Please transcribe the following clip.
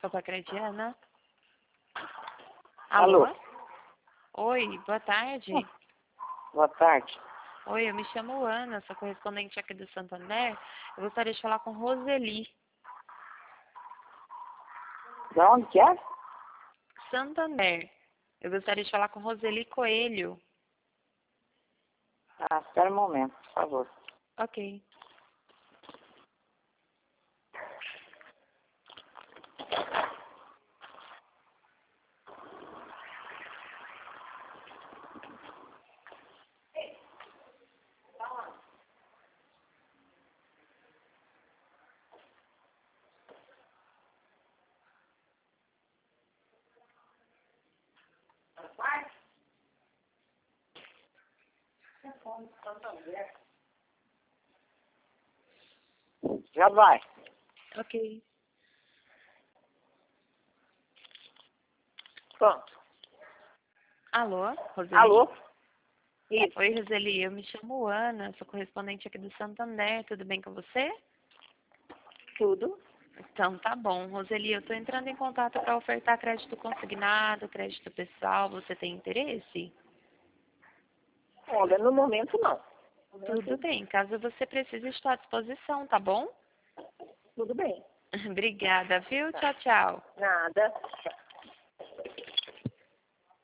Copa Crediana? Alô? Oi, boa tarde. Boa tarde. Oi, eu me chamo Ana, sou correspondente aqui do Santander. Eu gostaria de falar com Roseli. De onde que é? Santander. Eu gostaria de falar com Roseli Coelho. Ah, espera um momento, por favor. Ok. Já vai. Ok. Pronto. Alô, Roseli? Alô? Isso. Oi, Roseli, eu me chamo Ana, sou correspondente aqui do Santander. Tudo bem com você? Tudo. Então, tá bom. Roseli, eu tô entrando em contato para ofertar crédito consignado, crédito pessoal. Você tem interesse? Olha, no momento não. Tudo bem. Caso você precise, estou à disposição, tá bom? Tudo bem. Obrigada, viu? Tchau, tchau. Nada.